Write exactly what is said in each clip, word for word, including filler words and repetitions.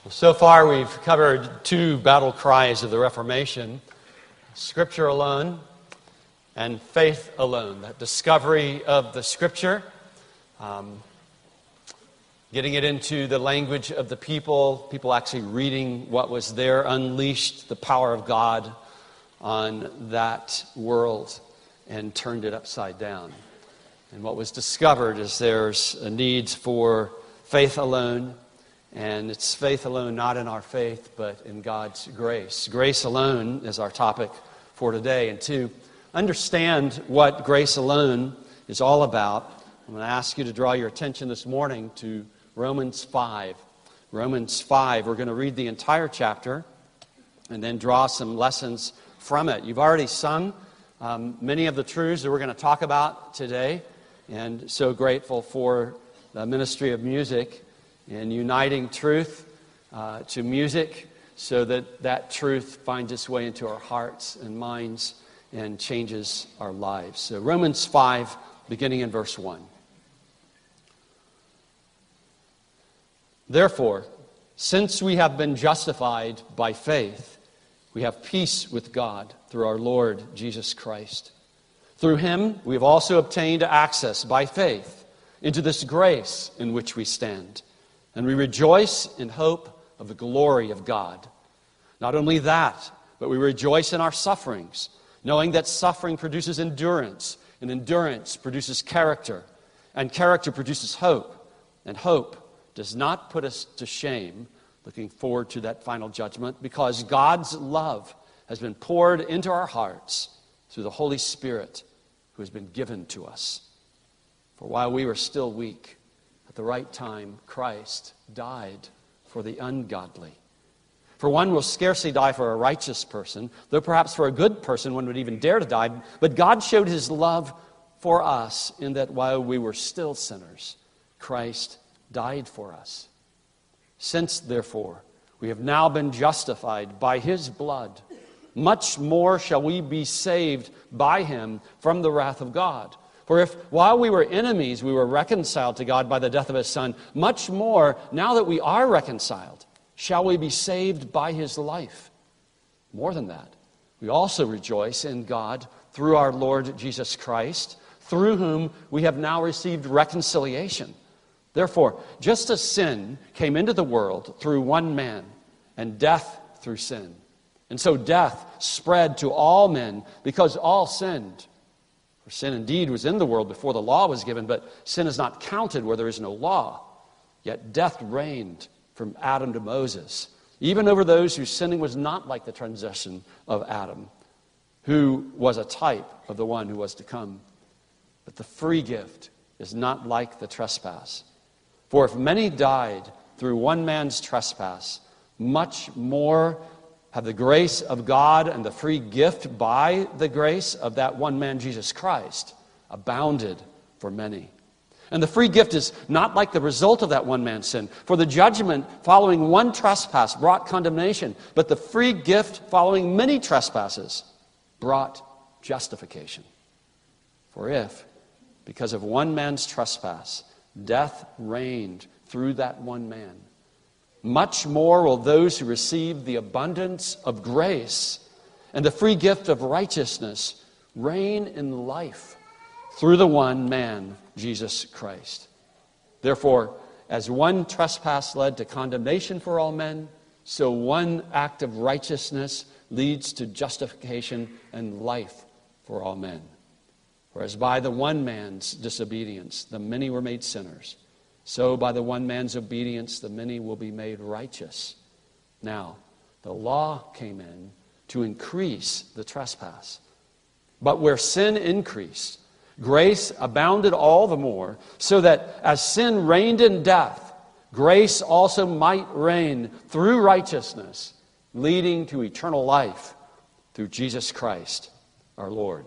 So far, we've covered two battle cries of the Reformation, Scripture alone and faith alone. That discovery of the Scripture, um, getting it into the language of the people, people actually reading what was there, unleashed the power of God on that world and turned it upside down. And what was discovered is there's a need for faith alone. And it's faith alone, not in our faith, but in God's grace. Grace alone is our topic for today. And to understand what grace alone is all about, I'm going to ask you to draw your attention this morning to Romans five. Romans five, we're going to read the entire chapter and then draw some lessons from it. You've already sung um, many of the truths that we're going to talk about today, and so grateful for the ministry of music and uniting truth uh, to music so that that truth finds its way into our hearts and minds and changes our lives. So Romans five, beginning in verse one. Therefore, since we have been justified by faith, we have peace with God through our Lord Jesus Christ. Through him, we have also obtained access by faith into this grace in which we stand. And we rejoice in hope of the glory of God. Not only that, but we rejoice in our sufferings, knowing that suffering produces endurance, and endurance produces character, and character produces hope. And hope does not put us to shame, looking forward to that final judgment, because God's love has been poured into our hearts through the Holy Spirit who has been given to us. For while we were still weak, at the right time, Christ died for the ungodly. For one will scarcely die for a righteous person, though perhaps for a good person one would even dare to die. But God showed his love for us in that while we were still sinners, Christ died for us. Since, therefore, we have now been justified by his blood, much more shall we be saved by him from the wrath of God. For if, while we were enemies, we were reconciled to God by the death of his Son, much more, now that we are reconciled, shall we be saved by his life. More than that, we also rejoice in God through our Lord Jesus Christ, through whom we have now received reconciliation. Therefore, just as sin came into the world through one man, and death through sin, and so death spread to all men because all sinned. For sin indeed was in the world before the law was given, but sin is not counted where there is no law. Yet death reigned from Adam to Moses, even over those whose sinning was not like the transgression of Adam, who was a type of the one who was to come. But the free gift is not like the trespass. For if many died through one man's trespass, much more have the grace of God and the free gift by the grace of that one man, Jesus Christ, abounded for many. And the free gift is not like the result of that one man's sin. For the judgment following one trespass brought condemnation, but the free gift following many trespasses brought justification. For if, because of one man's trespass, death reigned through that one man, much more will those who receive the abundance of grace and the free gift of righteousness reign in life through the one man, Jesus Christ. Therefore, as one trespass led to condemnation for all men, so one act of righteousness leads to justification and life for all men. Whereas by the one man's disobedience, the many were made sinners, so by the one man's obedience, the many will be made righteous. Now, the law came in to increase the trespass. But where sin increased, grace abounded all the more, so that as sin reigned in death, grace also might reign through righteousness, leading to eternal life through Jesus Christ, our Lord.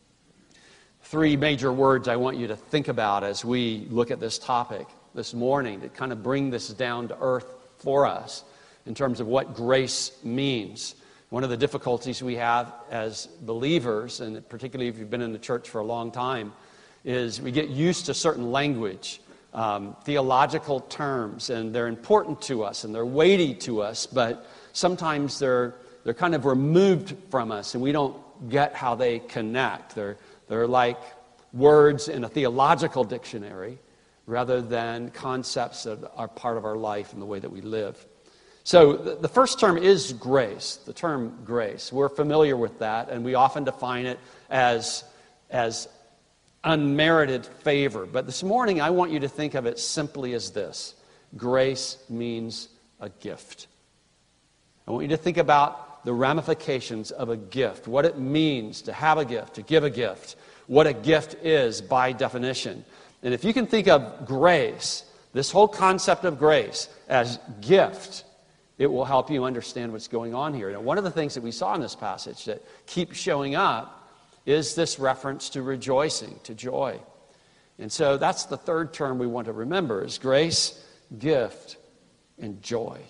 Three major words I want you to think about as we look at this topic this morning to kind of bring this down to earth for us in terms of what grace means. One of the difficulties we have as believers, and particularly if you've been in the church for a long time, is we get used to certain language. um, theological terms, and they're important to us, and they're weighty to us, but sometimes they're they're kind of removed from us, and we don't get how they connect. They're they're like words in a theological dictionary rather than concepts that are part of our life and the way that we live. So the first term is grace, the term grace. We're familiar with that, and we often define it as, as unmerited favor. But this morning, I want you to think of it simply as this. Grace means a gift. I want you to think about the ramifications of a gift, what it means to have a gift, to give a gift, what a gift is by definition. And if you can think of grace, this whole concept of grace, as gift, it will help you understand what's going on here. Now, one of the things that we saw in this passage that keeps showing up is this reference to rejoicing, to joy. And so that's the third term we want to remember, is grace, gift, and joy.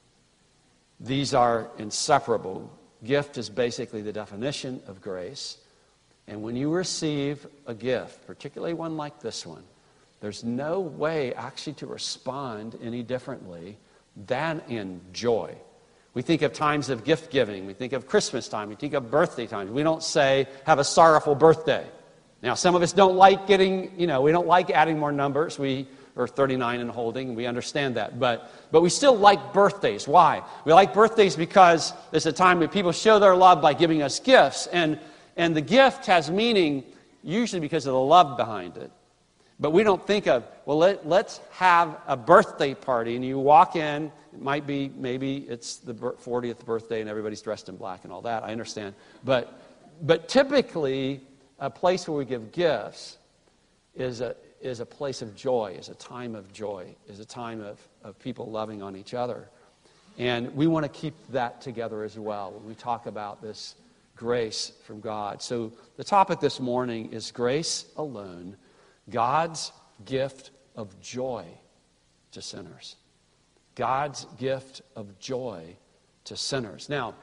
These are inseparable. Gift is basically the definition of grace. And when you receive a gift, particularly one like this one, there's no way actually to respond any differently than in joy. We think of times of gift giving. We think of Christmas time. We think of birthday times. We don't say, have a sorrowful birthday. Now, some of us don't like getting, you know, we don't like adding more numbers. We are thirty-nine and holding. We understand that. But, but we still like birthdays. Why? We like birthdays because it's a time when people show their love by giving us gifts. And And the gift has meaning usually because of the love behind it. But we don't think of, well, let, let's have a birthday party. And you walk in, it might be, maybe it's the fortieth birthday and everybody's dressed in black and all that. I understand. But, but typically, a place where we give gifts is a, is a place of joy, is a time of joy, is a time of, of people loving on each other. And we want to keep that together as well when we talk about this grace from God. So the topic this morning is grace alone, God's gift of joy to sinners. God's gift of joy to sinners. Now,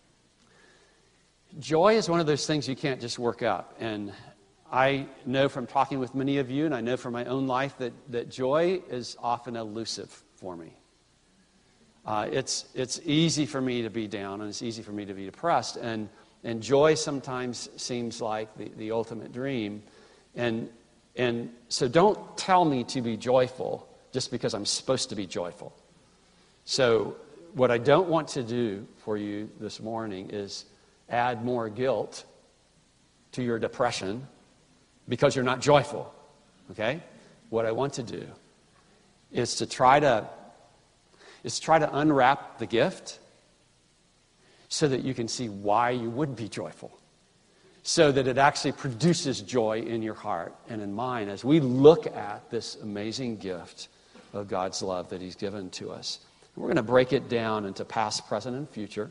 joy is one of those things you can't just work up. And I know from talking with many of you, and I know from my own life, that, that joy is often elusive for me. Uh, it's, it's easy for me to be down, and it's easy for me to be depressed. And And joy sometimes seems like the, the ultimate dream. And, and so don't tell me to be joyful just because I'm supposed to be joyful. So what I don't want to do for you this morning is add more guilt to your depression because you're not joyful. Okay? What I want to do is to try to, is try to unwrap the gift so that you can see why you would be joyful. So that it actually produces joy in your heart and in mine as we look at this amazing gift of God's love that He's given to us. We're going to break it down into past, present, and future.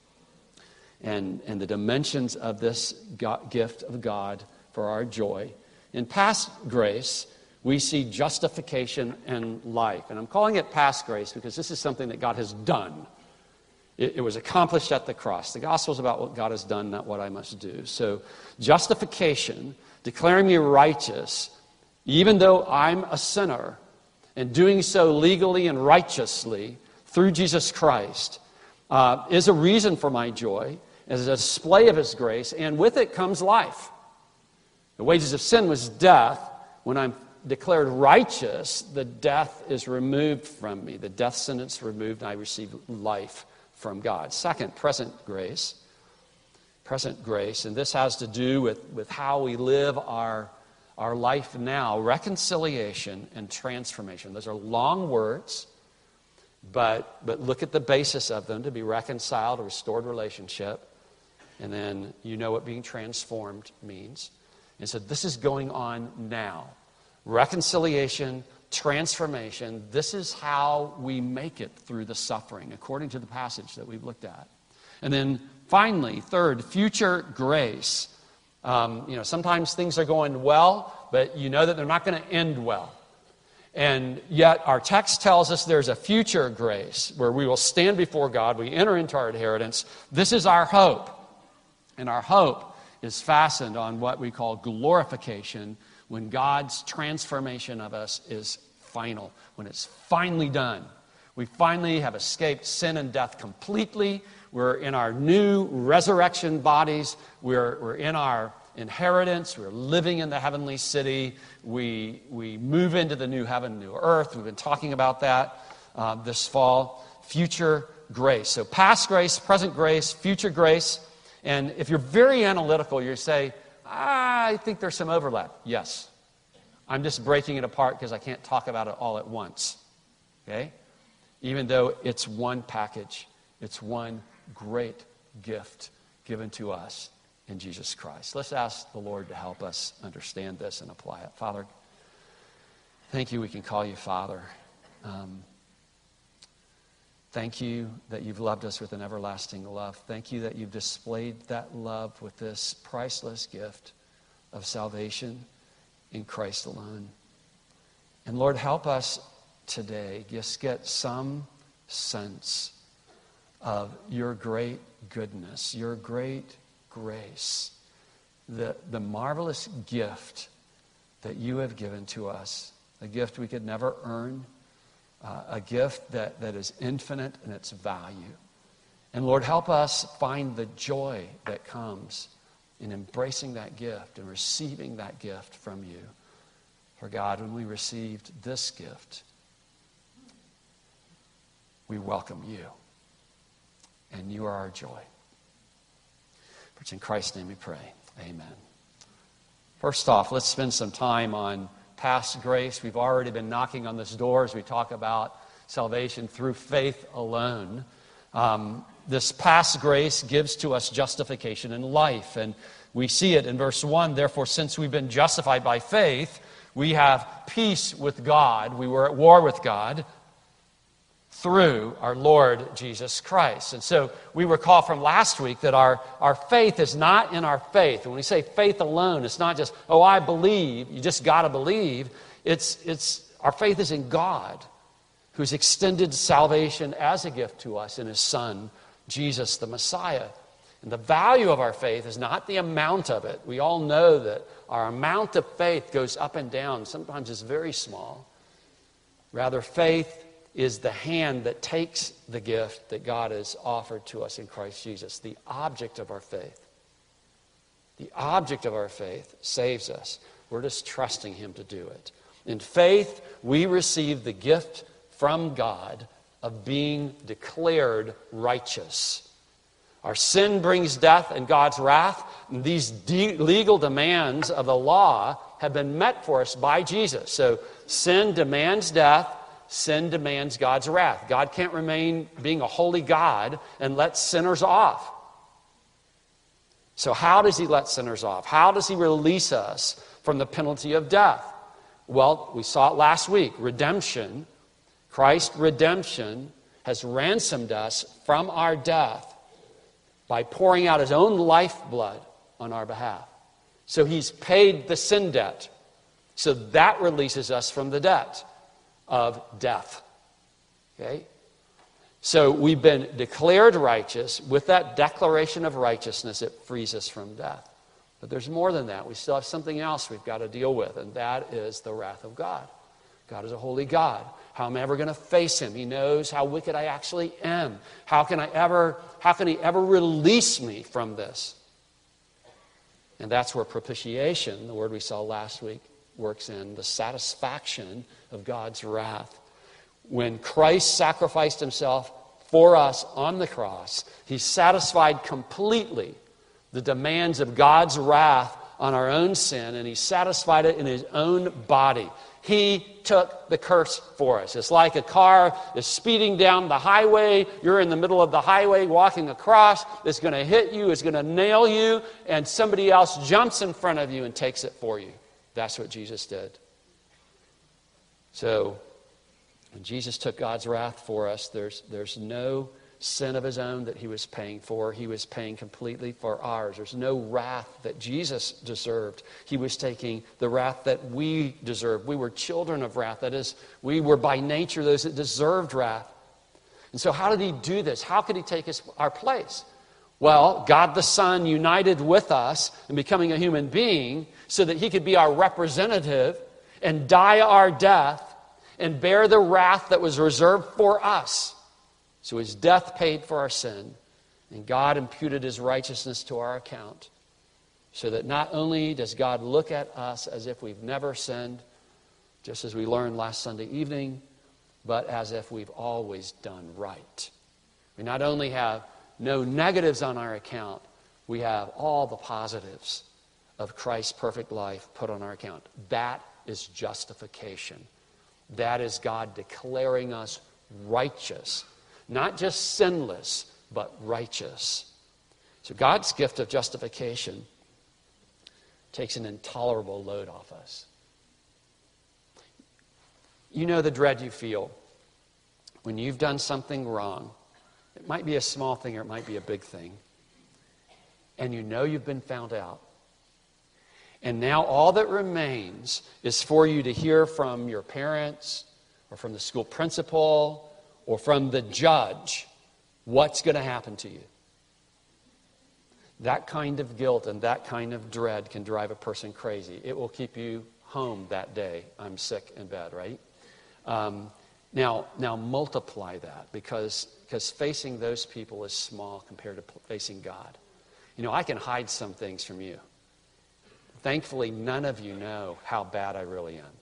And, and the dimensions of this God, gift of God for our joy. In past grace, we see justification and life. And I'm calling it past grace because this is something that God has done. It, it was accomplished at the cross. The gospel is about what God has done, not what I must do. So justification, declaring me righteous, even though I'm a sinner, and doing so legally and righteously through Jesus Christ, uh, is a reason for my joy, as a display of His grace, and with it comes life. The wages of sin was death. When I'm declared righteous, the death is removed from me. The death sentence removed, and I receive life from God. Second, present grace. Present grace, and this has to do with, with how we live our, our life now. Reconciliation and transformation. Those are long words, but, but look at the basis of them: to be reconciled, a restored relationship, and then you know what being transformed means. And so this is going on now. Reconciliation, transformation. This is how we make it through the suffering, according to the passage that we've looked at. And then finally, third, future grace. Um, you know, sometimes things are going well, but you know that they're not going to end well. And yet our text tells us there's a future grace where we will stand before God. We enter into our inheritance. This is our hope. And our hope is fastened on what we call glorification, when God's transformation of us is final, when it's finally done. We finally have escaped sin and death completely. We're in our new resurrection bodies. We're, we're in our inheritance. We're living in the heavenly city. We, we move into the new heaven, new earth. We've been talking about that uh, this fall. Future grace. So past grace, present grace, future grace. And if you're very analytical, you say, I think there's some overlap. Yes. I'm just breaking it apart because I can't talk about it all at once. Okay? Even though it's one package, it's one great gift given to us in Jesus Christ. Let's ask the Lord to help us understand this and apply it. Father, thank you we can call you Father. Um, thank you that you've loved us with an everlasting love. Thank you that you've displayed that love with this priceless gift of salvation in Christ alone. And Lord, help us today just get some sense of your great goodness, your great grace, the, the marvelous gift that you have given to us, a gift we could never earn, uh, a gift that, that is infinite in its value. And Lord, help us find the joy that comes in embracing that gift and receiving that gift from you. For God, when we received this gift, we welcome you. And you are our joy. For it's in Christ's name we pray. Amen. First off, let's spend some time on past grace. We've already been knocking on this door as we talk about salvation through faith alone. Um, this past grace gives to us justification in life. And we see it in verse one. Therefore, since we've been justified by faith, we have peace with God. We were at war with God through our Lord Jesus Christ. And so we recall from last week that our, our faith is not in our faith. When we say faith alone, it's not just, oh, I believe. You just got to believe. It's, it's, our faith is in God, who's extended salvation as a gift to us in his Son, Jesus the Messiah. And the value of our faith is not the amount of it. We all know that our amount of faith goes up and down. Sometimes it's very small. Rather, faith is the hand that takes the gift that God has offered to us in Christ Jesus. The object of our faith. The object of our faith saves us. We're just trusting him to do it. In faith, we receive the gift from God of being declared righteous. Our sin brings death and God's wrath. And these de- legal demands of the law have been met for us by Jesus. So sin demands death. Sin demands God's wrath. God can't remain being a holy God and let sinners off. So how does he let sinners off? How does he release us from the penalty of death? Well, we saw it last week. Redemption, Christ's redemption has ransomed us from our death by pouring out his own lifeblood on our behalf. So he's paid the sin debt. So that releases us from the debt of death. Okay? So we've been declared righteous. With that declaration of righteousness, it frees us from death. But there's more than that. We still have something else we've got to deal with, and that is the wrath of God. God is a holy God. How am I ever going to face him? He knows how wicked I actually am. How can I ever, how can he ever release me from this? And that's where propitiation, the word we saw last week, works in, the satisfaction of God's wrath. When Christ sacrificed himself for us on the cross, he satisfied completely the demands of God's wrath on our own sin, and he satisfied it in his own body. He took the curse for us. It's like a car is speeding down the highway. You're in the middle of the highway walking across. It's going to hit you. It's going to nail you. And somebody else jumps in front of you and takes it for you. That's what Jesus did. So, when Jesus took God's wrath for us, there's, there's no sin of his own that he was paying for. He was paying completely for ours. There's no wrath that Jesus deserved. He was taking the wrath that we deserved. We were children of wrath. That is, we were by nature those that deserved wrath. And so how did he do this? How could he take his, our place? Well, God the Son united with us in becoming a human being so that he could be our representative and die our death and bear the wrath that was reserved for us. So his death paid for our sin, and God imputed his righteousness to our account, so that not only does God look at us as if we've never sinned, just as we learned last Sunday evening, but as if we've always done right. We not only have no negatives on our account, we have all the positives of Christ's perfect life put on our account. That is justification. That is God declaring us righteous. Not just sinless, but righteous. So God's gift of justification takes an intolerable load off us. You know the dread you feel when you've done something wrong. It might be a small thing or it might be a big thing. And you know you've been found out. And now all that remains is for you to hear from your parents or from the school principal or from the judge what's going to happen to you. That kind of guilt and that kind of dread can drive a person crazy. It will keep you home that day. I'm sick in bed, right? Um, now, now multiply that because, because facing those people is small compared to facing God. You know, I can hide some things from you. Thankfully, none of you know how bad I really am.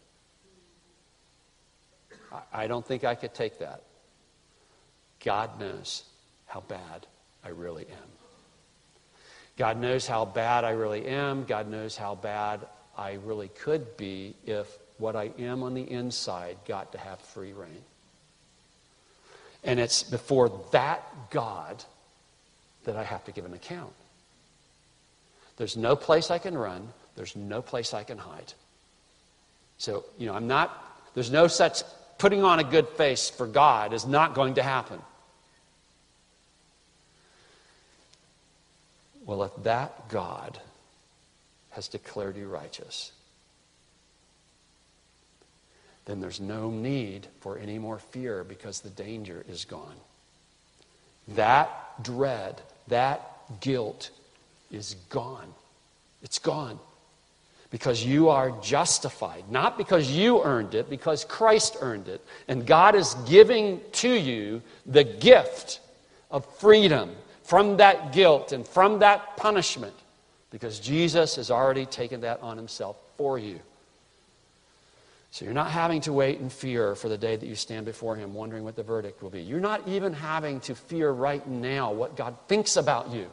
I, I don't think I could take that. God knows how bad I really am. God knows how bad I really am. God knows how bad I really could be if what I am on the inside got to have free reign. And it's before that God that I have to give an account. There's no place I can run. There's no place I can hide. So, you know, I'm not, there's no such putting on a good face for God is not going to happen. Well, if that God has declared you righteous, then there's no need for any more fear because the danger is gone. That dread, that guilt is gone. It's gone. Because you are justified. Not because you earned it, because Christ earned it. And God is giving to you the gift of freedom from that guilt and from that punishment. Because Jesus has already taken that on himself for you. So you're not having to wait in fear for the day that you stand before him wondering what the verdict will be. You're not even having to fear right now what God thinks about you.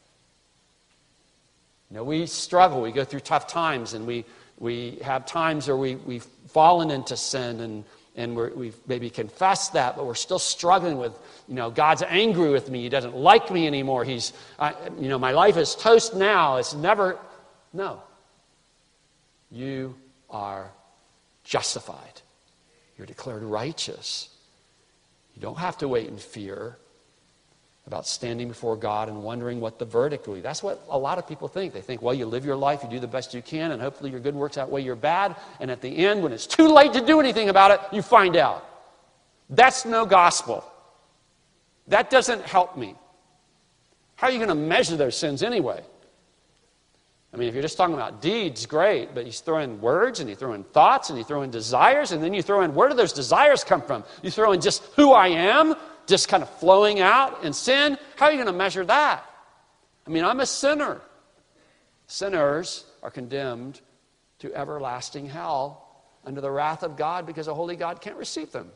You know, we struggle, we go through tough times, and we, we have times where we, we've fallen into sin, and, and we're, we've maybe confessed that, but we're still struggling with, you know, God's angry with me, he doesn't like me anymore, he's, I, you know, my life is toast now, it's never, no. You are justified. You're declared righteous. You don't have to wait in fear about standing before God and wondering what the verdict will be. That's what a lot of people think. They think, well, you live your life, you do the best you can, and hopefully your good works outweigh your bad, and at the end, when it's too late to do anything about it, you find out. That's no gospel. That doesn't help me. How are you going to measure those sins anyway? I mean, if you're just talking about deeds, great, but you throw in words, and you throw in thoughts, and you throw in desires, and then you throw in, where do those desires come from? You throw in just who I am, just kind of flowing out in sin. How are you going to measure that? I mean, I'm a sinner. Sinners are condemned to everlasting hell under the wrath of God because a holy God can't receive them.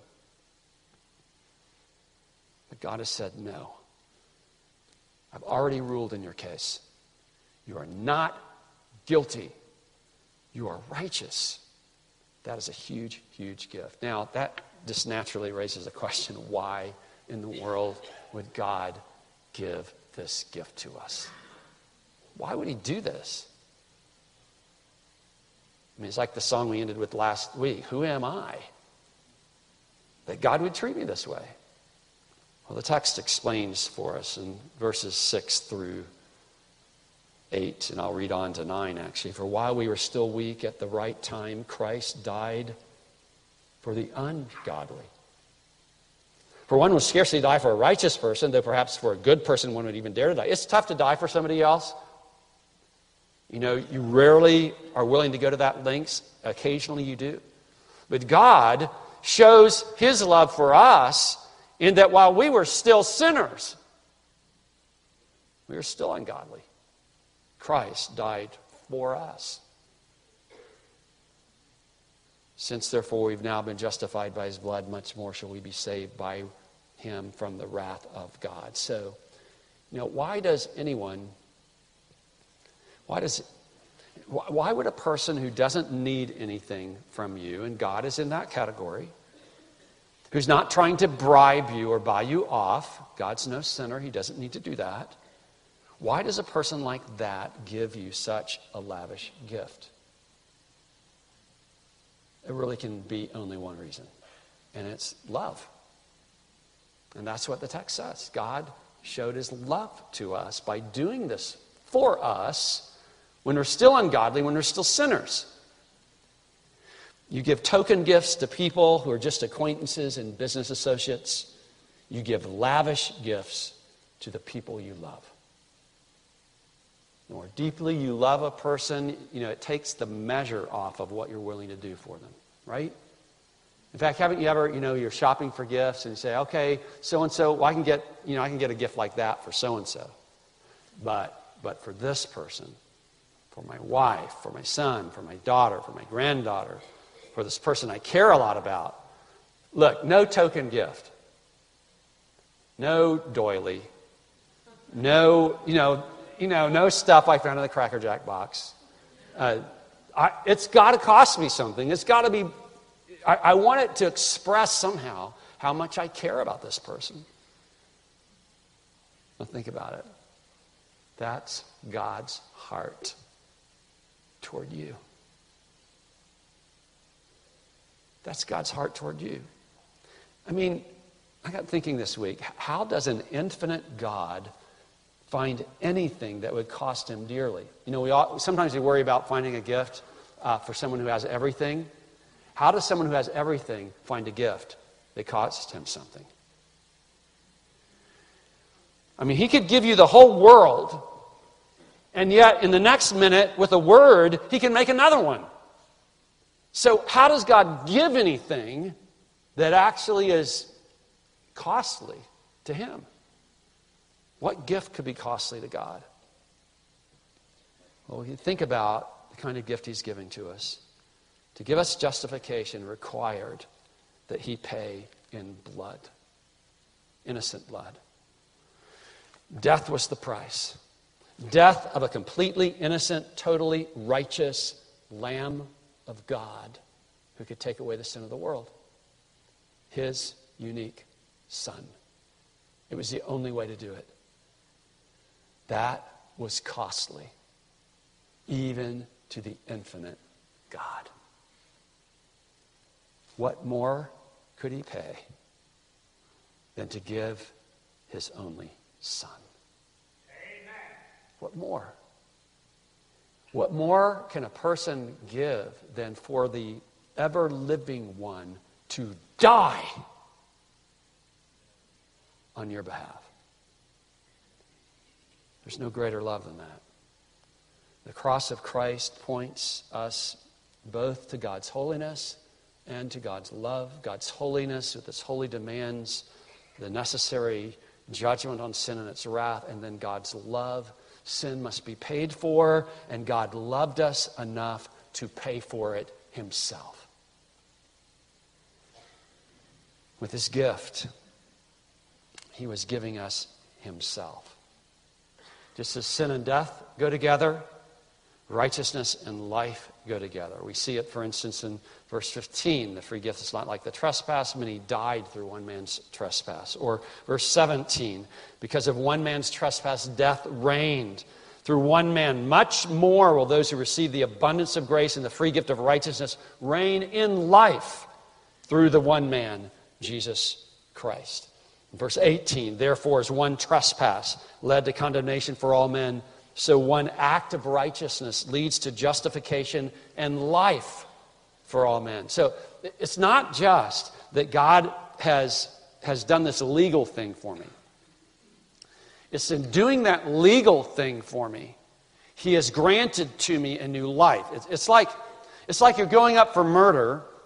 But God has said, no. I've already ruled in your case. You are not guilty. You are righteous. That is a huge, huge gift. Now, that just naturally raises a question, why in the world would God give this gift to us? Why would he do this? I mean, it's like the song we ended with last week. Who am I that God would treat me this way? Well, the text explains for us in verses six through eight, and I'll read on to nine actually. For while we were still weak, at the right time, Christ died for the ungodly. For one would scarcely die for a righteous person, though perhaps for a good person one would even dare to die. It's tough to die for somebody else. You know, you rarely are willing to go to that lengths. Occasionally you do. But God shows his love for us in that while we were still sinners, we were still ungodly, Christ died for us. Since therefore we've now been justified by his blood, much more shall we be saved by him from the wrath of God. So, you know, why does anyone, why does, why would a person who doesn't need anything from you, and God is in that category, who's not trying to bribe you or buy you off, God's no sinner, he doesn't need to do that, why does a person like that give you such a lavish gift? It really can be only one reason, and it's love. And that's what the text says. God showed his love to us by doing this for us when we're still ungodly, when we're still sinners. You give token gifts to people who are just acquaintances and business associates. You give lavish gifts to the people you love. The more deeply you love a person, you know, it takes the measure off of what you're willing to do for them, right? In fact, haven't you ever, you know, you're shopping for gifts and you say, okay, so-and-so, well, I can get, you know, I can get a gift like that for so-and-so. But, but for this person, for my wife, for my son, for my daughter, for my granddaughter, for this person I care a lot about, look, no token gift. No doily. No, you know, you know, no stuff I found in the Cracker Jack box. Uh, I, it's got to cost me something. It's got to be, I, I want it to express somehow how much I care about this person. Now think about it. That's God's heart toward you. That's God's heart toward you. I mean, I got thinking this week, how does an infinite God find anything that would cost him dearly? You know, we all, sometimes we worry about finding a gift uh, for someone who has everything. How does someone who has everything find a gift that costs him something? I mean, he could give you the whole world, and yet in the next minute, with a word, he can make another one. So how does God give anything that actually is costly to him? What gift could be costly to God? Well, you think about the kind of gift he's giving to us. To give us justification required that he pay in blood, innocent blood. Death was the price. Death of a completely innocent, totally righteous Lamb of God who could take away the sin of the world. His unique Son. It was the only way to do it. That was costly, even to the infinite God. What more could he pay than to give his only Son? Amen. What more? What more can a person give than for the ever-living one to die on your behalf? There's no greater love than that. The cross of Christ points us both to God's holiness and to God's love. God's holiness with its holy demands, the necessary judgment on sin and its wrath, and then God's love. Sin must be paid for, and God loved us enough to pay for it himself. With his gift, he was giving us himself. Just as sin and death go together, righteousness and life go together. We see it, for instance, in verse fifteen. The free gift is not like the trespass. Many died through one man's trespass. Or verse seventeen. Because of one man's trespass, death reigned. Through one man, much more will those who receive the abundance of grace and the free gift of righteousness reign in life through the one man, Jesus Christ. Verse eighteen, therefore, as one trespass led to condemnation for all men, so one act of righteousness leads to justification and life for all men. So it's not just that God has, has done this legal thing for me. It's in doing that legal thing for me, he has granted to me a new life. It's, it's like, it's like you're going up for murder,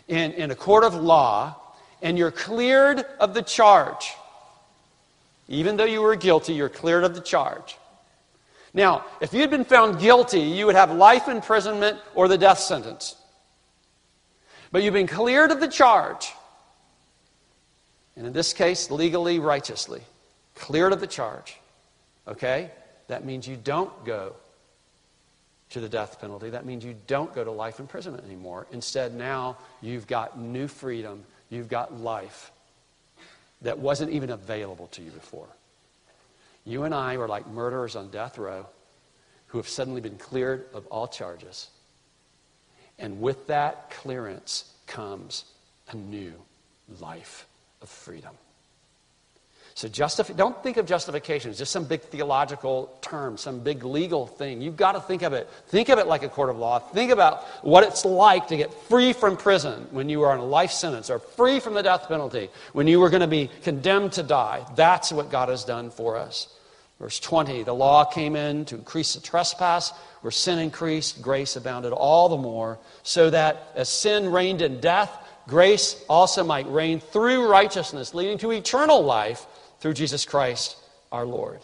in, in a court of law, and you're cleared of the charge. Even though you were guilty, you're cleared of the charge. Now, if you had been found guilty, you would have life imprisonment or the death sentence. But you've been cleared of the charge. And in this case, legally, righteously. Cleared of the charge. Okay? That means you don't go to the death penalty. That means you don't go to life imprisonment anymore. Instead, now you've got new freedom. You've got life that wasn't even available to you before. You and I were like murderers on death row who have suddenly been cleared of all charges. And with that clearance comes a new life of freedom. So justif- don't think of justification as just some big theological term, some big legal thing. You've got to think of it. Think of it like a court of law. Think about what it's like to get free from prison when you were on a life sentence, or free from the death penalty when you were going to be condemned to die. That's what God has done for us. Verse twenty, the law came in to increase the trespass. Where sin increased, grace abounded all the more, so that as sin reigned in death, grace also might reign through righteousness, leading to eternal life through Jesus Christ our Lord.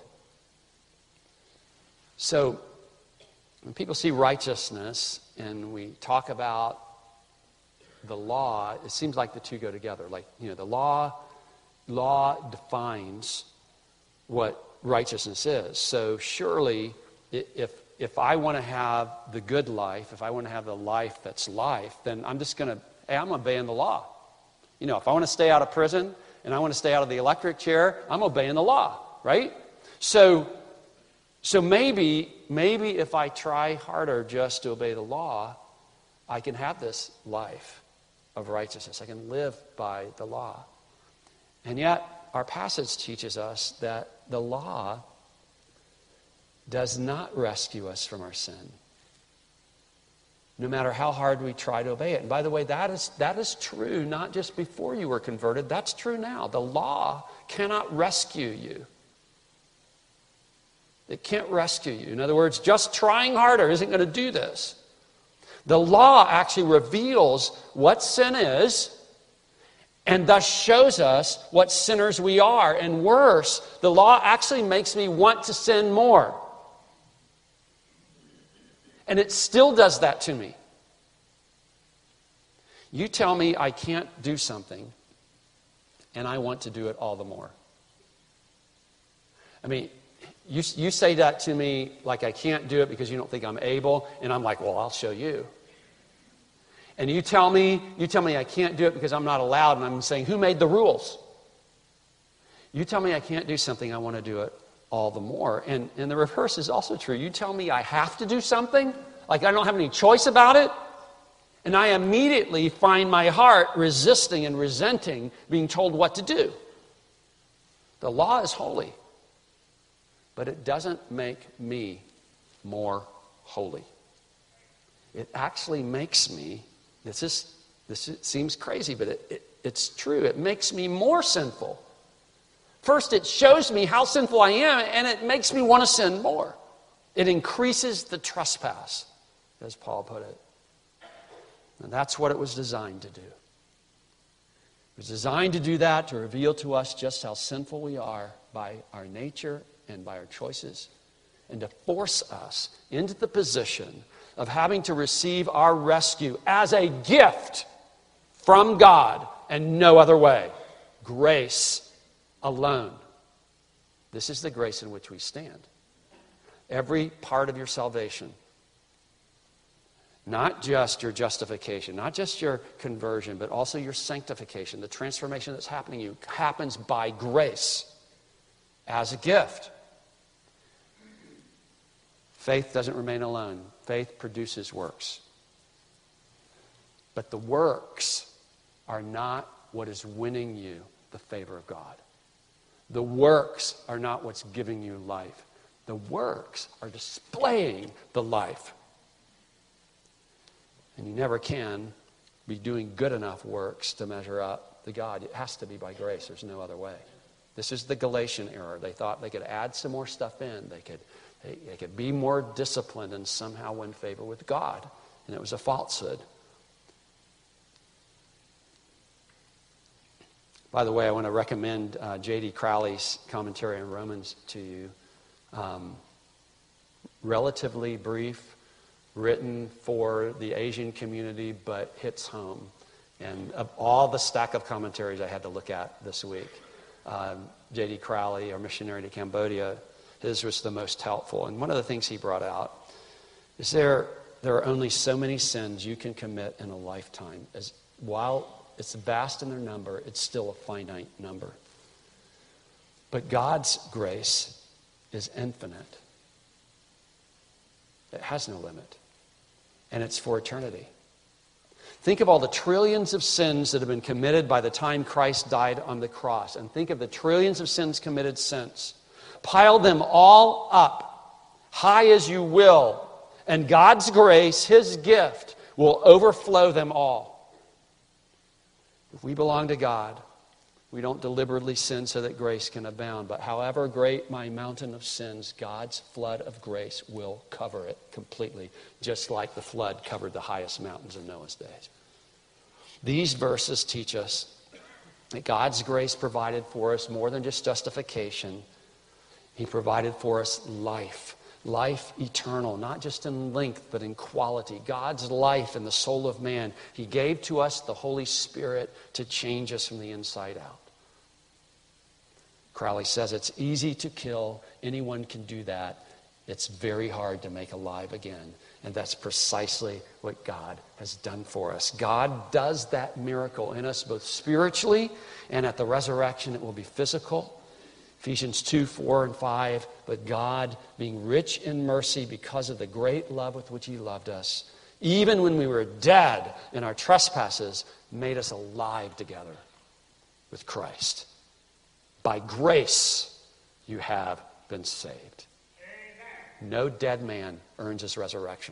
So, when people see righteousness and we talk about the law, it seems like the two go together. Like, you know, the law, law defines what righteousness is. So surely, if if I want to have the good life, if I want to have the life that's life, then I'm just going to, hey, I'm obeying the law. You know, if I want to stay out of prison and I want to stay out of the electric chair, I'm obeying the law, right? So, so maybe, maybe if I try harder just to obey the law, I can have this life of righteousness. I can live by the law. And yet, our passage teaches us that the law does not rescue us from our sin, no matter how hard we try to obey it. And by the way, that is, that is true not just before you were converted. That's true now. The law cannot rescue you. It can't rescue you. In other words, just trying harder isn't going to do this. The law actually reveals what sin is, and thus shows us what sinners we are. And worse, the law actually makes me want to sin more. And it still does that to me. You tell me I can't do something, and I want to do it all the more. I mean, you, you say that to me like I can't do it because you don't think I'm able, and I'm like, well, I'll show you. And you tell me, you tell me I can't do it because I'm not allowed, and I'm saying, who made the rules? You tell me I can't do something, I want to do it all the more. And, and the reverse is also true. You tell me I have to do something, like I don't have any choice about it, and I immediately find my heart resisting and resenting being told what to do. The law is holy, but it doesn't make me more holy. It actually makes me, this is this is, seems crazy, but it, it, it's true. It makes me more sinful. First, it shows me how sinful I am, and it makes me want to sin more. It increases the trespass, as Paul put it. And that's what it was designed to do. It was designed to do that, to reveal to us just how sinful we are by our nature and by our choices, and to force us into the position of having to receive our rescue as a gift from God and no other way. Grace alone. This is the grace in which we stand. Every part of your salvation, not just your justification, not just your conversion, but also your sanctification, the transformation that's happening to you, happens by grace as a gift. Faith doesn't remain alone. Faith produces works. But the works are not what is winning you the favor of God. The works are not what's giving you life. The works are displaying the life. And you never can be doing good enough works to measure up to God. It has to be by grace. There's no other way. This is the Galatian error. They thought they could add some more stuff in. They could, they, they could be more disciplined and somehow win favor with God. And it was a falsehood. By the way, I want to recommend uh, J D Crowley's commentary on Romans to you. Um, relatively brief, written for the Asian community, but hits home. And of all the stack of commentaries I had to look at this week, um, J D Crowley, our missionary to Cambodia, his was the most helpful. And one of the things he brought out is there, there are only so many sins you can commit in a lifetime. As, while it's vast in their number, it's still a finite number. But God's grace is infinite. It has no limit. And it's for eternity. Think of all the trillions of sins that have been committed by the time Christ died on the cross. And think of the trillions of sins committed since. Pile them all up, high as you will, and God's grace, His gift, will overflow them all. If we belong to God, we don't deliberately sin so that grace can abound. But however great my mountain of sins, God's flood of grace will cover it completely, just like the flood covered the highest mountains in Noah's days. These verses teach us that God's grace provided for us more than just justification. He provided for us life. Life eternal, not just in length, but in quality. God's life in the soul of man. He gave to us the Holy Spirit to change us from the inside out. Crowley says it's easy to kill. Anyone can do that. It's very hard to make alive again. And that's precisely what God has done for us. God does that miracle in us both spiritually, and at the resurrection it will be physical. Ephesians two, four, and five, but God, being rich in mercy because of the great love with which He loved us, even when we were dead in our trespasses, made us alive together with Christ. By grace you have been saved. No dead man earns his resurrection.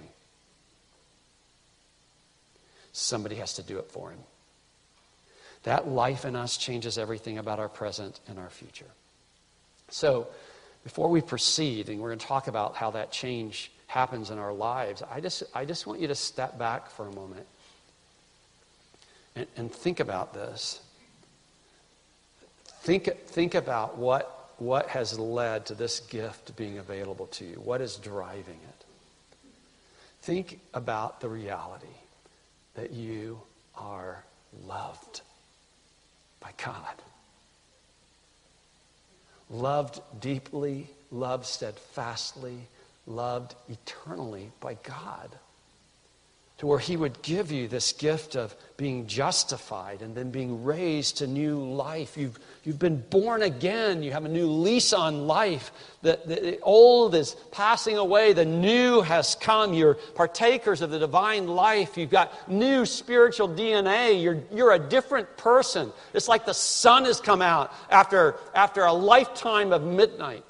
Somebody has to do it for him. That life in us changes everything about our present and our future. So, before we proceed, and we're going to talk about how that change happens in our lives, I just, I just want you to step back for a moment and, and think about this. Think, think about what, what has led to this gift being available to you. What is driving it? Think about the reality that you are loved by God. Loved deeply, loved steadfastly, loved eternally by God. To where He would give you this gift of being justified and then being raised to new life. You've, you've been born again. You have a new lease on life. The, the, the old is passing away. The new has come. You're partakers of the divine life. You've got new spiritual D N A. You're, you're a different person. It's like the sun has come out after, after a lifetime of midnight.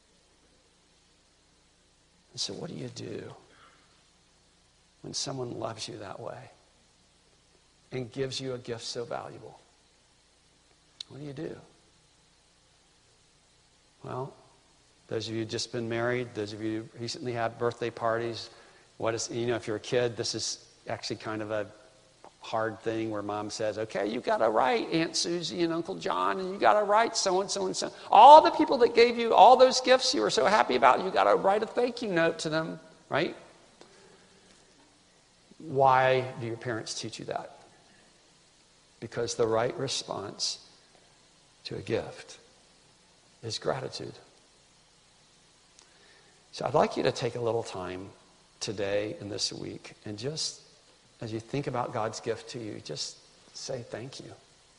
And so what do you do when someone loves you that way and gives you a gift so valuable? What do you do? Well, those of you who've just been married, those of you who recently had birthday parties, what is, you know, if you're a kid, this is actually kind of a hard thing where mom says, okay, you got to write Aunt Susie and Uncle John, and you got to write so-and-so and so. All the people that gave you all those gifts you were so happy about, you got to write a thank you note to them, right? Why do your parents teach you that? Because the right response to a gift is gratitude. So I'd like you to take a little time today and this week and just, as you think about God's gift to you, just say thank you.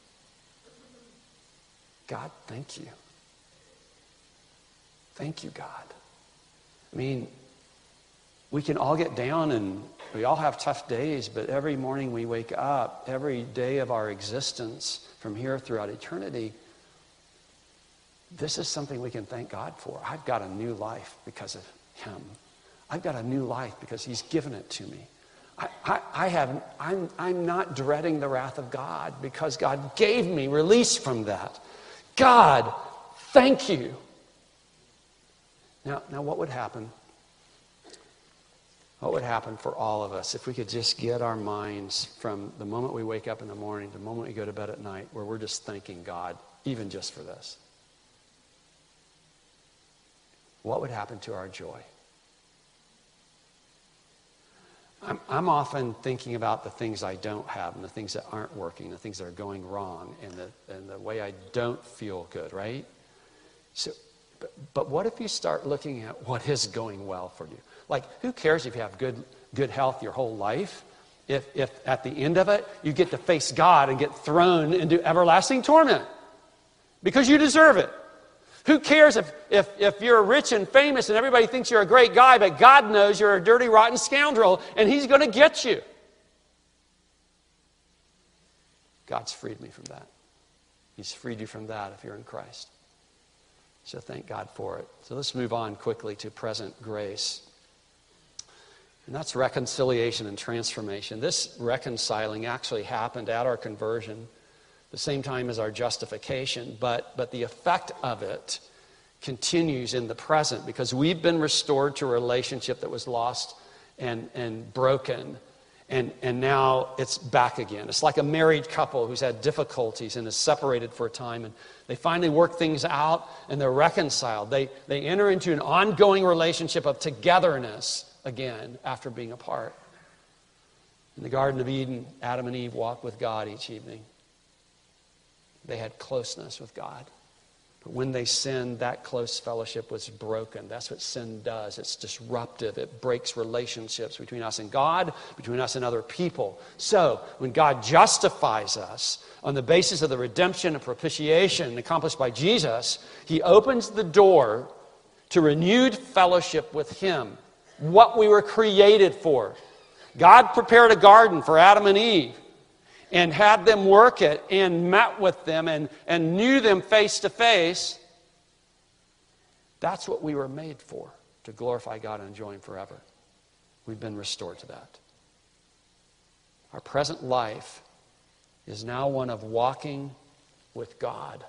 God, thank you. Thank you, God. I mean, we can all get down and we all have tough days, but every morning we wake up, every day of our existence from here throughout eternity, this is something we can thank God for. I've got a new life because of Him. I've got a new life because He's given it to me. I, I, I haven't, I'm, I'm not dreading the wrath of God because God gave me release from that. God, thank you. Now, now what would happen? What would happen for all of us if we could just get our minds from the moment we wake up in the morning to the moment we go to bed at night, where we're just thanking God, even just for this? What would happen to our joy? I'm, I'm often thinking about the things I don't have and the things that aren't working, the things that are going wrong, and the, and the way I don't feel good, right? So, but, but what if you start looking at what is going well for you? Like, who cares if you have good, good health your whole life? If, if at the end of it, you get to face God and get thrown into everlasting torment because you deserve it. Who cares if, if, if you're rich and famous and everybody thinks you're a great guy, but God knows you're a dirty, rotten scoundrel and He's going to get you. God's freed me from that. He's freed you from that if you're in Christ. So thank God for it. So let's move on quickly to present grace. And that's reconciliation and transformation. This reconciling actually happened at our conversion, the same time as our justification, but, but the effect of it continues in the present because we've been restored to a relationship that was lost and, and broken, and, and now it's back again. It's like a married couple who's had difficulties and is separated for a time, and they finally work things out and they're reconciled. They, they enter into an ongoing relationship of togetherness again after being apart. In the Garden of Eden, Adam and Eve walked with God each evening. They had closeness with God. But when they sinned, that close fellowship was broken. That's what sin does. It's disruptive. It breaks relationships between us and God, between us and other people. So, when God justifies us on the basis of the redemption and propitiation accomplished by Jesus, He opens the door to renewed fellowship with Him, what we were created for. God prepared a garden for Adam and Eve, and had them work it, and met with them, and, and knew them face to face. That's what we were made for, to glorify God and enjoy Him forever. We've been restored to that. Our present life is now one of walking with God.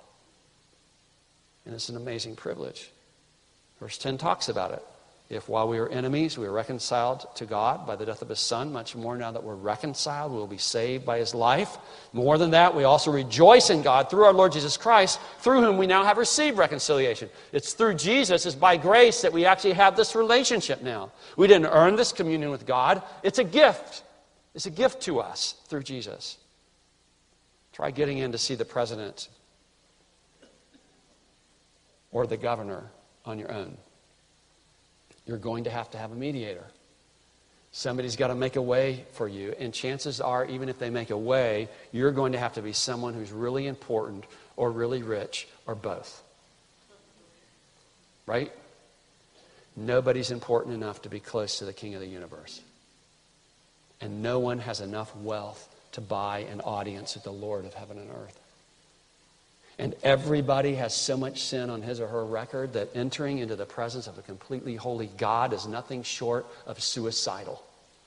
And it's an amazing privilege. Verse ten talks about it. If while we were enemies, we were reconciled to God by the death of His Son, much more now that we're reconciled, we will be saved by His life. More than that, we also rejoice in God through our Lord Jesus Christ, through whom we now have received reconciliation. It's through Jesus, it's by grace that we actually have this relationship now. We didn't earn this communion with God. It's a gift. It's a gift to us through Jesus. Try getting in to see the president or the governor on your own. You're going to have to have a mediator. Somebody's got to make a way for you. And chances are, even if they make a way, you're going to have to be someone who's really important or really rich or both. Right? Nobody's important enough to be close to the King of the universe. And no one has enough wealth to buy an audience with the Lord of heaven and earth. And everybody has so much sin on his or her record that entering into the presence of a completely holy God is nothing short of suicidal.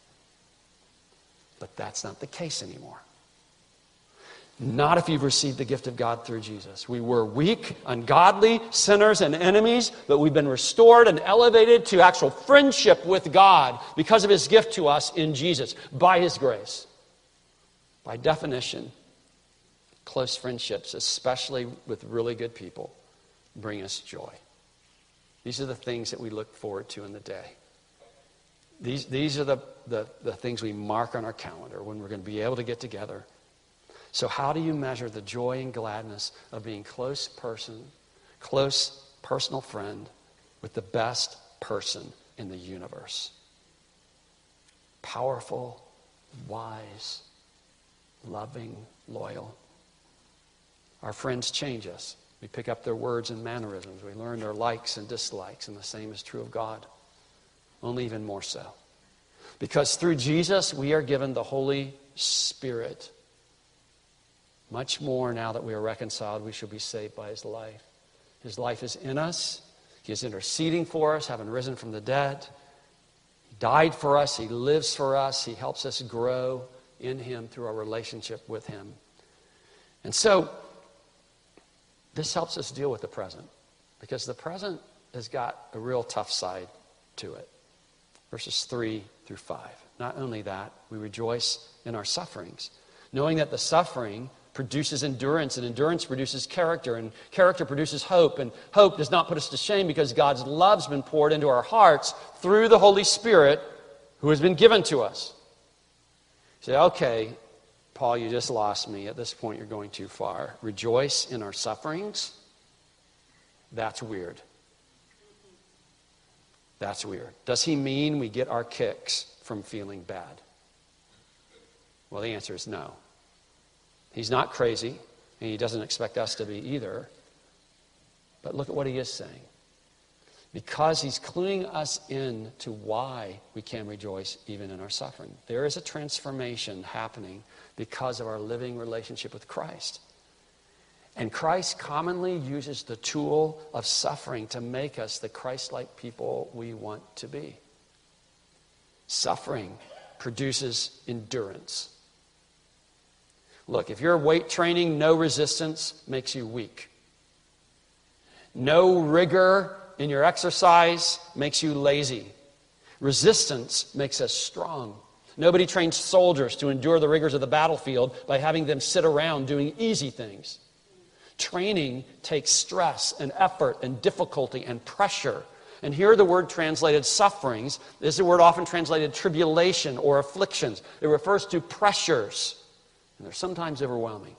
But that's not the case anymore. Not if you've received the gift of God through Jesus. We were weak, ungodly, sinners, and enemies, but we've been restored and elevated to actual friendship with God because of His gift to us in Jesus, by His grace. By definition, close friendships, especially with really good people, bring us joy. These are the things that we look forward to in the day. These, these are the, the, the things we mark on our calendar when we're going to be able to get together. So how do you measure the joy and gladness of being close person, close personal friend with the best person in the universe? Powerful, wise, loving, loyal. Our friends change us. We pick up their words and mannerisms. We learn their likes and dislikes, and the same is true of God. Only even more so. Because through Jesus, we are given the Holy Spirit. Much more now that we are reconciled, we shall be saved by His life. His life is in us. He is interceding for us, having risen from the dead. He died for us. He lives for us. He helps us grow in Him through our relationship with Him. And so, this helps us deal with the present, because the present has got a real tough side to it. verses three through five. Not only that, we rejoice in our sufferings, knowing that the suffering produces endurance, and endurance produces character, and character produces hope, and hope does not put us to shame because God's love's been poured into our hearts through the Holy Spirit who has been given to us. You say, okay, Paul, you just lost me. At this point, you're going too far. Rejoice in our sufferings? That's weird. That's weird. Does he mean we get our kicks from feeling bad? Well, the answer is no. He's not crazy, and he doesn't expect us to be either. But look at what he is saying. Because he's cluing us in to why we can rejoice even in our suffering. There is a transformation happening because of our living relationship with Christ. And Christ commonly uses the tool of suffering to make us the Christ-like people we want to be. Suffering produces endurance. Look, if you're weight training, no resistance makes you weak. No rigor in your exercise makes you lazy. Resistance makes us strong. Nobody trains soldiers to endure the rigors of the battlefield by having them sit around doing easy things. Training takes stress and effort and difficulty and pressure. And here the word translated sufferings is the word often translated tribulation or afflictions. It refers to pressures. And they're sometimes overwhelming.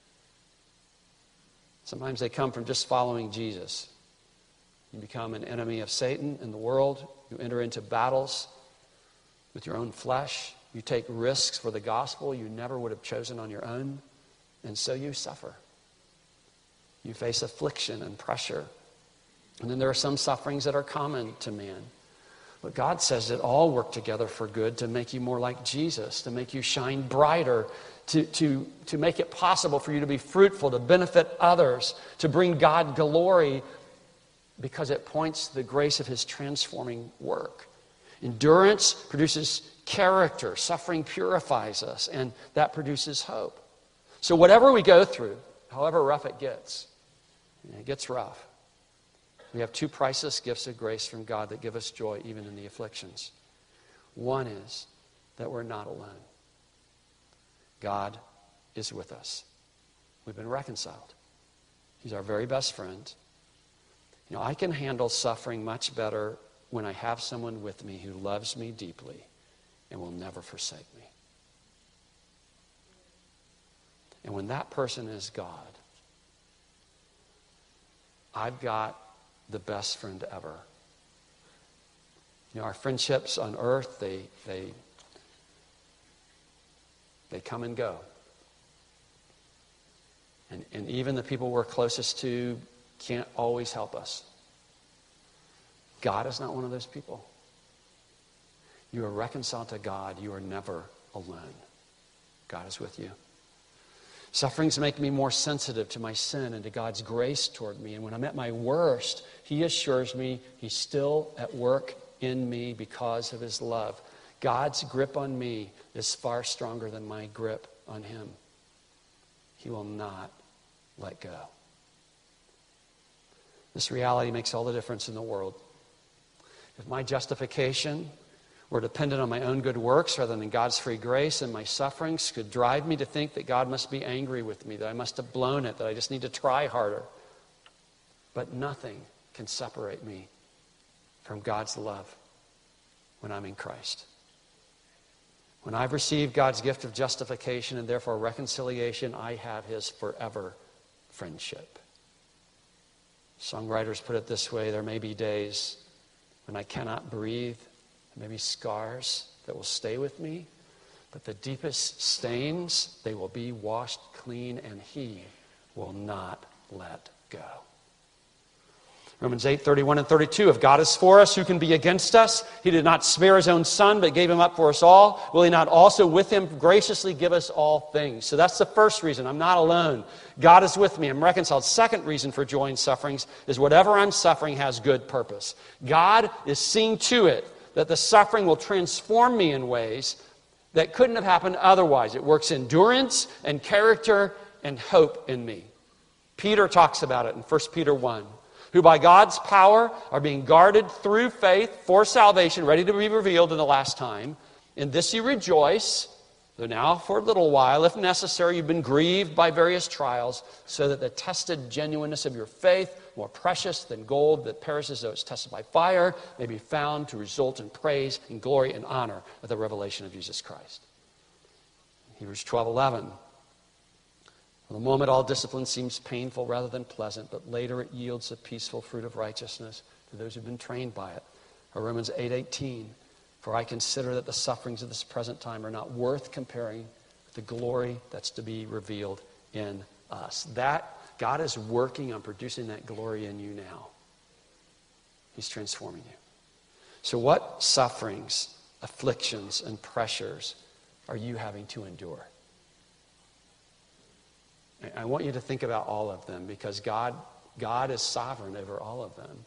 Sometimes they come from just following Jesus. You become an enemy of Satan in the world. You enter into battles with your own flesh. You take risks for the gospel you never would have chosen on your own. And so you suffer. You face affliction and pressure. And then there are some sufferings that are common to man. But God says that all work together for good to make you more like Jesus, to make you shine brighter, to, to, to make it possible for you to be fruitful, to benefit others, to bring God glory, because it points to the grace of his transforming work. Endurance produces character. Suffering purifies us, and that produces hope. So whatever we go through, however rough it gets, it gets rough. We have two priceless gifts of grace from God that give us joy even in the afflictions. One is that we're not alone. God is with us. We've been reconciled. He's our very best friend. You know, I can handle suffering much better when I have someone with me who loves me deeply and will never forsake me. And when that person is God, I've got the best friend ever. You know, our friendships on earth, they they they come and go. And and even the people we're closest to can't always help us. God is not one of those people. You are reconciled to God. You are never alone. God is with you. Sufferings make me more sensitive to my sin and to God's grace toward me. And when I'm at my worst, he assures me he's still at work in me because of his love. God's grip on me is far stronger than my grip on him. He will not let go. This reality makes all the difference in the world. If my justification were dependent on my own good works rather than God's free grace, and my sufferings could drive me to think that God must be angry with me, that I must have blown it, that I just need to try harder. But nothing can separate me from God's love when I'm in Christ. When I've received God's gift of justification and therefore reconciliation, I have his forever friendship. Songwriters put it this way: there may be days when I cannot breathe, maybe scars that will stay with me, but the deepest stains, they will be washed clean, and he will not let go. Romans eight, thirty-one and thirty-two, if God is for us, who can be against us? He did not spare his own son, but gave him up for us all. Will he not also with him graciously give us all things? So that's the first reason. I'm not alone. God is with me. I'm reconciled. Second reason for joy in sufferings is whatever I'm suffering has good purpose. God is seeing to it that the suffering will transform me in ways that couldn't have happened otherwise. It works endurance and character and hope in me. Peter talks about it in First Peter one. who by God's power are being guarded through faith for salvation, ready to be revealed in the last time. In this you rejoice, though now for a little while, if necessary, you've been grieved by various trials, so that the tested genuineness of your faith, more precious than gold that perishes though it's tested by fire, may be found to result in praise and glory and honor at the revelation of Jesus Christ. Hebrews twelve eleven. For the moment, all discipline seems painful rather than pleasant, but later it yields the peaceful fruit of righteousness to those who've been trained by it. Or Romans eight eighteen. For I consider that the sufferings of this present time are not worth comparing with the glory that's to be revealed in us. That, God is working on producing that glory in you now. He's transforming you. So what sufferings, afflictions, and pressures are you having to endure? I want you to think about all of them, because God, God is sovereign over all of them.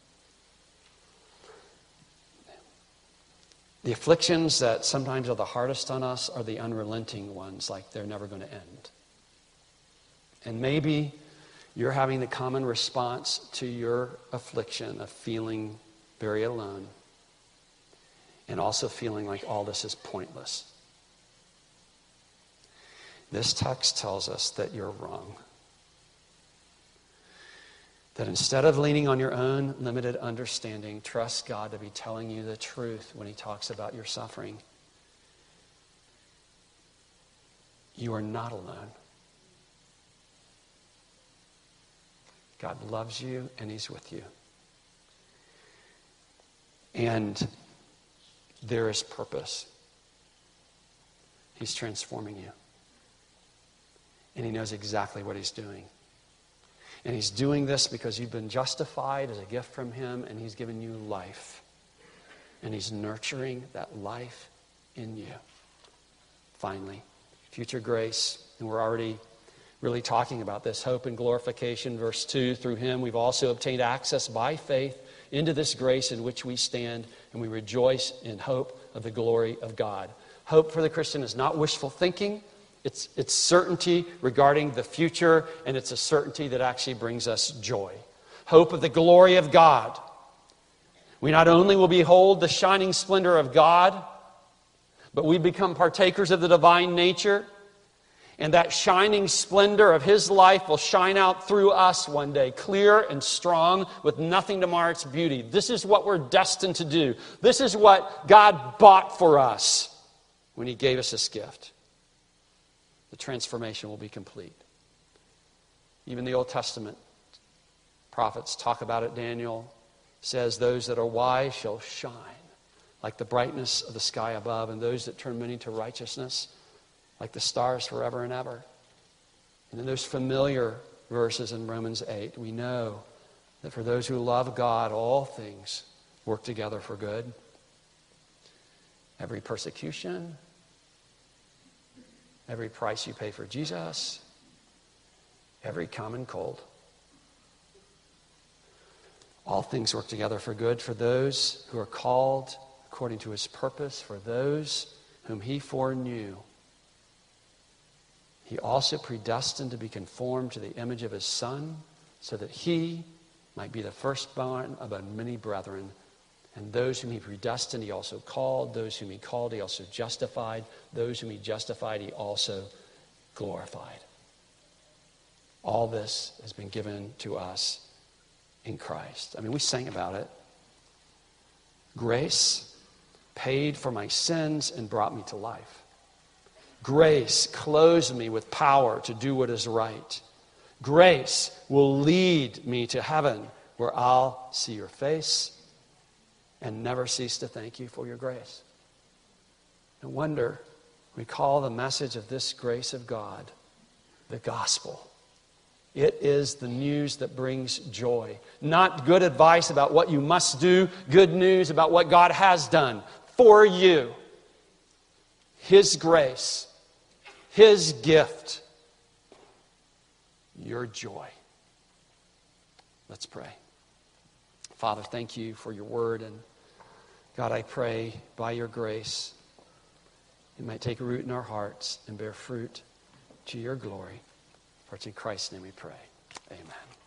The afflictions that sometimes are the hardest on us are the unrelenting ones, like they're never going to end. And maybe you're having the common response to your affliction of feeling very alone and also feeling like all this is pointless. This text tells us that you're wrong. That instead of leaning on your own limited understanding, trust God to be telling you the truth when He talks about your suffering. You are not alone. God loves you and He's with you. And there is purpose. He's transforming you. And He knows exactly what He's doing. And He's doing this because you've been justified as a gift from Him, and He's given you life. And He's nurturing that life in you. Finally, future grace. And we're already really talking about this. Hope and glorification. Verse two, through Him we've also obtained access by faith into this grace in which we stand, and we rejoice in hope of the glory of God. Hope for the Christian is not wishful thinking. It's, it's certainty regarding the future, and it's a certainty that actually brings us joy. Hope of the glory of God. We not only will behold the shining splendor of God, but we become partakers of the divine nature, and that shining splendor of His life will shine out through us one day, clear and strong, with nothing to mar its beauty. This is what we're destined to do. This is what God bought for us when He gave us this gift. The transformation will be complete. Even the Old Testament prophets talk about it. Daniel says, those that are wise shall shine like the brightness of the sky above, and those that turn many to righteousness like the stars forever and ever. And in those familiar verses in Romans eight, we know that for those who love God, all things work together for good. Every persecution, every price you pay for Jesus, every common cold. All things work together for good for those who are called according to His purpose, for those whom He foreknew. He also predestined to be conformed to the image of His Son, so that He might be the firstborn among many brethren. And those whom He predestined, He also called. Those whom He called, He also justified. Those whom He justified, He also glorified. All this has been given to us in Christ. I mean, we sang about it. Grace paid for my sins and brought me to life. Grace clothes me with power to do what is right. Grace will lead me to heaven, where I'll see your face and never cease to thank you for your grace. No wonder we call the message of this grace of God the gospel. It is the news that brings joy. Not good advice about what you must do, good news about what God has done for you. His grace, His gift, your joy. Let's pray. Father, thank you for your word. And God, I pray by your grace, it might take root in our hearts and bear fruit to your glory. For it's in Christ's name we pray. Amen.